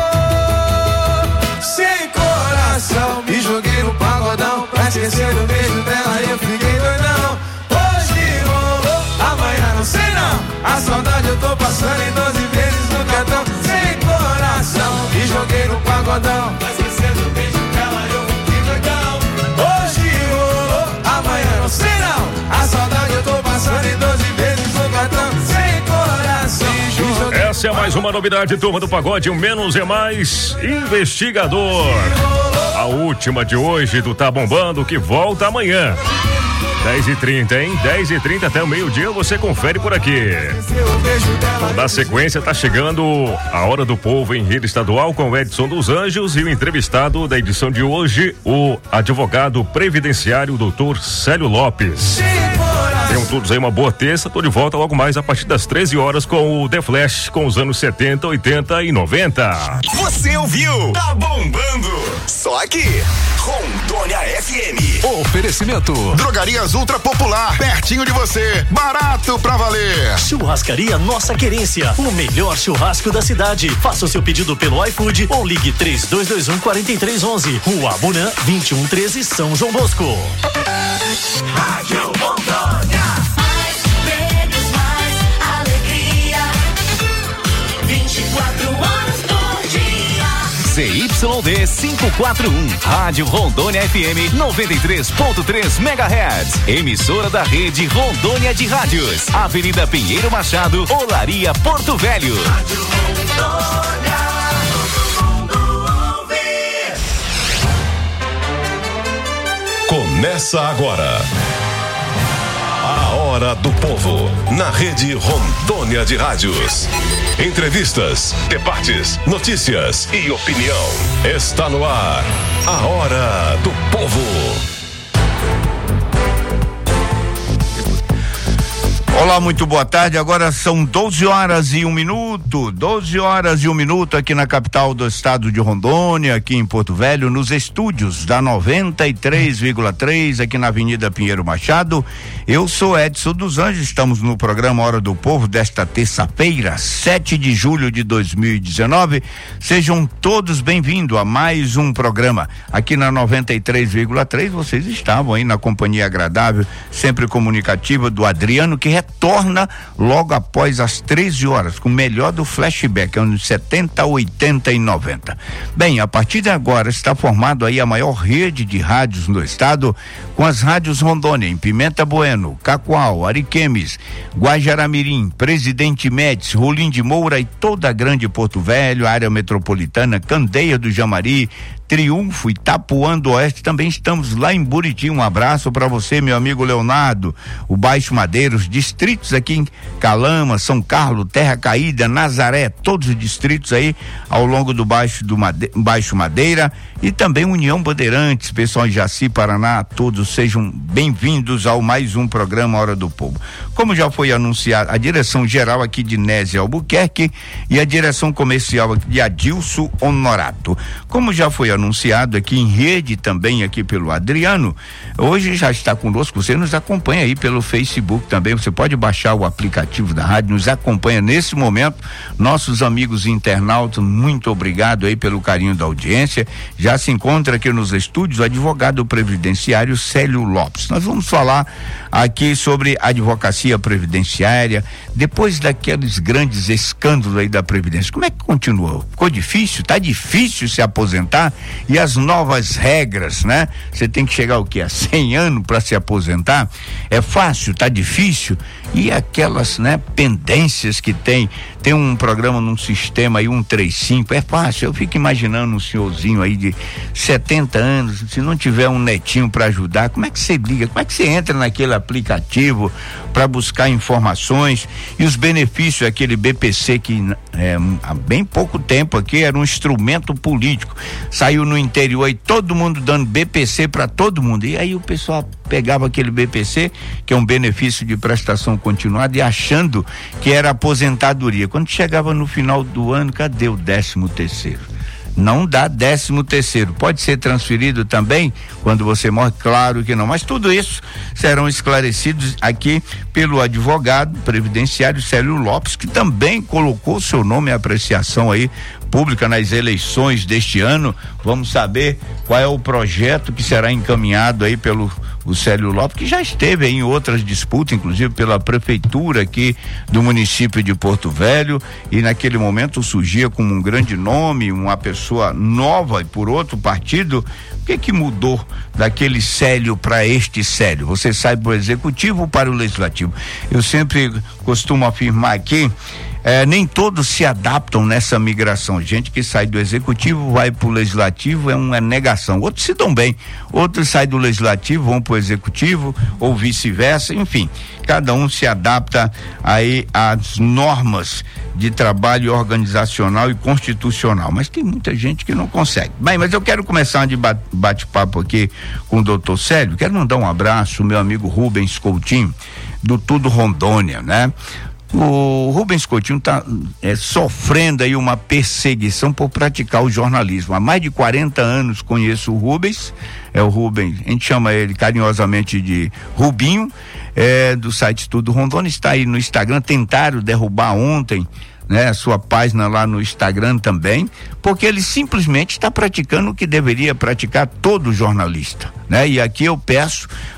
Sem coração, me joguei no pagodão, pra esquecer o beijo dela eu fiquei doidão. Hoje rolou, amanhã não sei não, a saudade eu tô passando em 12 vezes no cartão. Sem coração, me joguei no pagodão, pra esquecer o beijo dela eu fiquei doidão. Hoje rolou, amanhã não sei não, a saudade eu tô passando em 12 vezes no cartão. Sem coração, me joguei. Essa é mais uma novidade, turma do Pagode, o Menos é Mais Investigador. A última de hoje do Tá Bombando, que volta amanhã. 10h30, hein? 10h30 até o meio-dia você confere por aqui. Na sequência tá chegando a Hora do Povo em rede estadual com o Edson dos Anjos e o entrevistado da edição de hoje, o advogado previdenciário doutor Célio Lopes. Tenham todos aí uma boa terça, tô de volta logo mais a partir das 13 horas com o The Flash, com os anos 70, 80 e 90. Você ouviu? Tá bombando. Só aqui, Rondônia FM. Oferecimento: Drogarias Ultra Popular, pertinho de você, barato pra valer. Churrascaria Nossa Querência, o melhor churrasco da cidade. Faça o seu pedido pelo iFood ou ligue 3221-4311. Rua Abunã, 2113, São João Bosco. Rádio Rondônia. Mais menos, mais alegria. 24 horas por dia. ZYD 541, Rádio Rondônia FM 93.3 MHz. Emissora da rede Rondônia de Rádios. Avenida Pinheiro Machado, Olaria, Porto Velho. Rádio Rondônia, todo mundo ouve. Começa agora a Hora do Povo, na rede Rondônia de Rádios. Entrevistas, debates, notícias e opinião. Está no ar a Hora do Povo. Olá, muito boa tarde. Agora são 12 horas e 1 minuto. 12 horas e 1 minuto aqui na capital do estado de Rondônia, aqui em Porto Velho, nos estúdios da 93,3, aqui na Avenida Pinheiro Machado. Eu sou Edson dos Anjos, estamos no programa Hora do Povo desta terça-feira, 7 de julho de 2019. Sejam todos bem-vindos a mais um programa. Aqui na 93,3, vocês estavam aí na companhia agradável, sempre comunicativa do Adriano, que retorna logo após as 13 horas, com o melhor do flashback, anos 70, 80 e 90. Bem, a partir de agora está formado aí a maior rede de rádios no estado, com as rádios Rondônia, em Pimenta Bueno, Cacoal, Ariquemes, Guajaramirim, Presidente Médici, Rolim de Moura e toda a grande Porto Velho, área metropolitana, Candeia do Jamari, Triunfo, Itapuã do Oeste, também estamos lá em Buriti. Um abraço para você, meu amigo Leonardo. O Baixo Madeira, os distritos aqui em Calama, São Carlos, Terra Caída, Nazaré, todos os distritos aí ao longo do Baixo Madeira, e também União Bandeirantes, pessoal de Jaci, Paraná, todos sejam bem-vindos ao mais um programa Hora do Povo. Como já foi anunciado, a direção geral aqui de Nézia Albuquerque e a direção comercial aqui de Adilson Honorato. Como já foi anunciado aqui em rede também aqui pelo Adriano, hoje já está conosco, você nos acompanha aí pelo Facebook também, você pode baixar o aplicativo da rádio, nos acompanha nesse momento, nossos amigos internautas, muito obrigado aí pelo carinho da audiência. Já se encontra aqui nos estúdios o advogado previdenciário Célio Lopes. Nós vamos falar aqui sobre advocacia previdenciária, depois daqueles grandes escândalos aí da Previdência. Como é que continuou? Ficou difícil? Tá difícil se aposentar? E as novas regras, né? Você tem que chegar o quê? A 100 anos para se aposentar? É fácil? Tá difícil? E aquelas, né, pendências que tem um programa num sistema aí, 135, é fácil. Eu fico imaginando um senhorzinho aí de 70 anos, se não tiver um netinho para ajudar, como é que você liga? Como é que você entra naquele aplicativo para buscar informações e os benefícios daquele BPC que há bem pouco tempo aqui era um instrumento político, saiu no interior aí todo mundo dando BPC para todo mundo, e aí o pessoal pegava aquele BPC, que é um benefício de prestação continuada, e achando que era aposentadoria. Quando chegava no final do ano, cadê o 13º? Não dá 13º. Pode ser transferido também quando você morre? Claro que não. Mas tudo isso serão esclarecidos aqui pelo advogado previdenciário Célio Lopes, que também colocou seu nome em apreciação aí pública nas eleições deste ano. Vamos saber qual é o projeto que será encaminhado aí pelo o Célio Lopes, que já esteve aí em outras disputas, inclusive pela prefeitura aqui do município de Porto Velho, e naquele momento surgia como um grande nome, uma pessoa nova e por outro partido. O que mudou daquele Célio para este Célio? Você sai para o executivo ou para o legislativo? Eu sempre costumo afirmar aqui, nem todos se adaptam nessa migração. Gente que sai do executivo, vai pro legislativo, é uma negação. Outros se dão bem, outros saem do legislativo, vão pro executivo, ou vice-versa, enfim, cada um se adapta aí às normas de trabalho organizacional e constitucional, mas tem muita gente que não consegue. Bem, mas eu quero começar um bate-papo aqui com o doutor Célio. Quero mandar um abraço ao meu amigo Rubens Coutinho, do Tudo Rondônia, né? O Rubens Coutinho está sofrendo aí uma perseguição por praticar o jornalismo. Há mais de 40 anos conheço o Rubens, o Rubens, a gente chama ele carinhosamente de Rubinho, do site Tudo Rondônia, está aí no Instagram, tentaram derrubar ontem, né, a sua página lá no Instagram também, porque ele simplesmente está praticando o que deveria praticar todo jornalista, né? E aqui eu peço